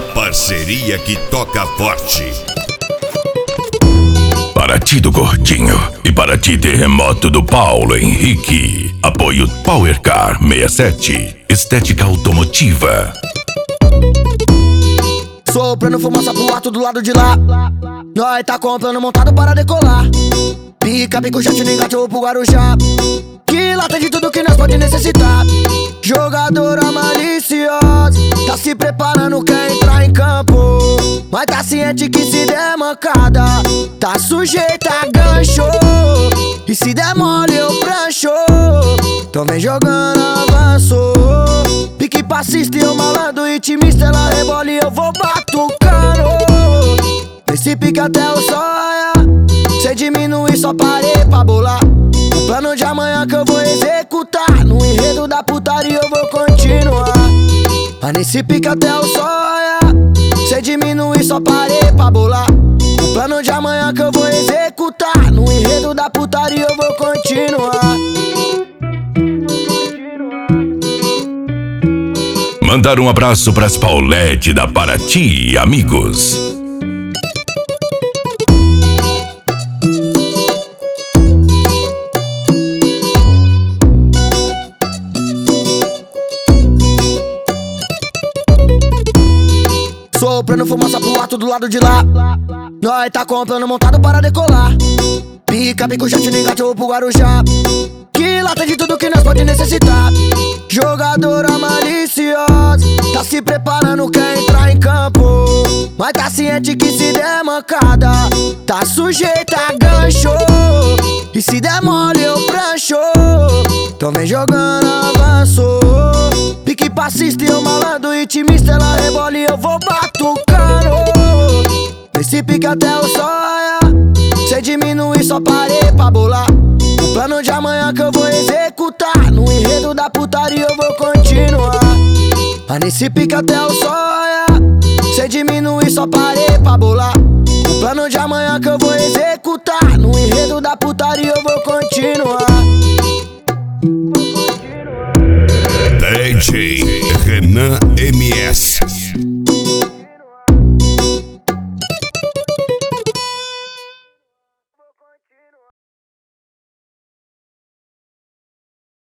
parceria que toca forte. Para ti do Gordinho e para ti Terremoto do Paulo Henrique. Apoio Powercar 67, estética automotiva. Soprando fumaça pro alto do lado de lá. Nós tá com plano montado para decolar. Pica, pico, jet, gato pro Guarujá. Que lá tem de tudo que nós pode necessitar. Jogadora maliciosa, tá se preparando, quer entrar em campo. Mas tá ciente que se der mancada, tá sujeita a gancho. E se der mole eu prancho. Então vem jogando avanço. Pique passista e eu malandro, intimista, ela rebola e eu vou batucando. Nesse pique até o sonha. Cê diminui, só parei pra bolar. O plano de amanhã que eu vou executar. No enredo da putaria eu vou continuar. Mas nesse pique até o sonha. Cê diminui, só parei pra bolar. O plano de amanhã que eu vou executar. No enredo da putaria eu vou continuar. Mandar um abraço pras Paulette da Paraty, amigos. Soprando fumaça pro alto do lado de lá. Nós tá com plano montado para decolar. Pica, pico, jet, gato pro Guarujá. Que lá tem de tudo que nós pode necessitar. Jogadora maliciosa, tá se preparando, quer entrar em campo. Mas tá ciente que se der mancada, tá sujeita a gancho. E se der mole eu prancho. Então vem jogando avanço. Pique passista e eu malandro, intimista, ela rebola e eu vou batucando. Nesse pique até o sonha. Cê diminui, só parei pra bolar. O plano de amanhã que eu vou executar. No enredo da putaria eu vou continuar. Mas nesse pique até o sonha. Cê diminui, só parei pra bolar. O plano de amanhã que eu vou executar. No enredo da putaria eu vou continuar.